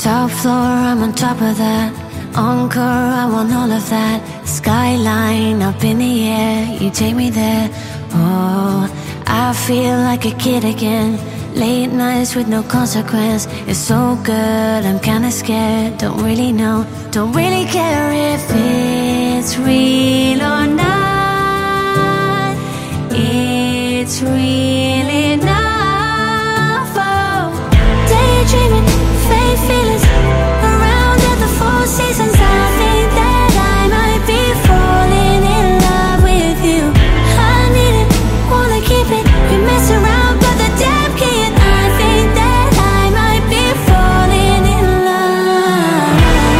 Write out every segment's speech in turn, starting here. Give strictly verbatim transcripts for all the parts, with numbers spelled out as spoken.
Top floor, I'm on top of that. Encore, I want all of that. Skyline up in the air, you take me there. Oh, I feel like a kid again. Late nights with no consequence. It's so good, I'm kinda scared. Don't really know, don't really care if it's real or not. It's real enough. Oh, daydreaming, fake feelings around at the Four Seasons. I think that I might be falling in love with you. I need it, wanna keep it. We mess around, but the damn key. And I think that I might be falling in love.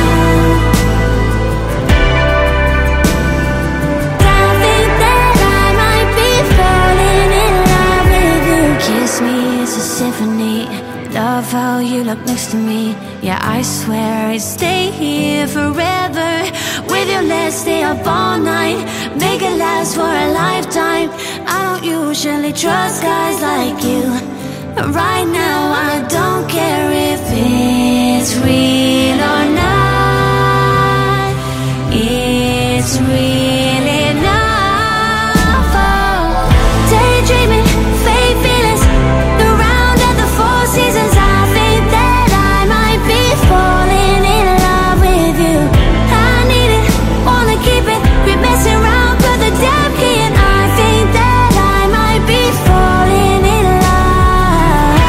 I think that I might be falling in love with you. Kiss me, it's a symphony. Love how you look next to me. Yeah, I swear I'd stay here forever. With you, let's stay up all night. Make it last for a lifetime. I don't usually trust guys like you, but right now I don't care if it's real or not. It's real enough. Oh, daydreaming, fake feelings around at the Four Seasons. I think that I might be falling in love with you. I need it, wanna keep it. We're messing around, but the damn key. And I think that I might be falling in love.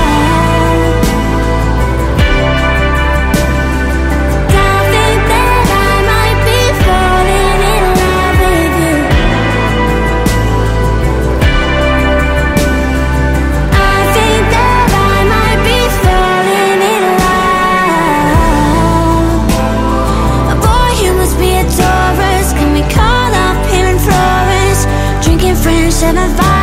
I think that I might be falling in love with you. I think that I might be falling in love. Boy, you must be a tourist. Can we call up here in Florence? Drinking French and a vibe.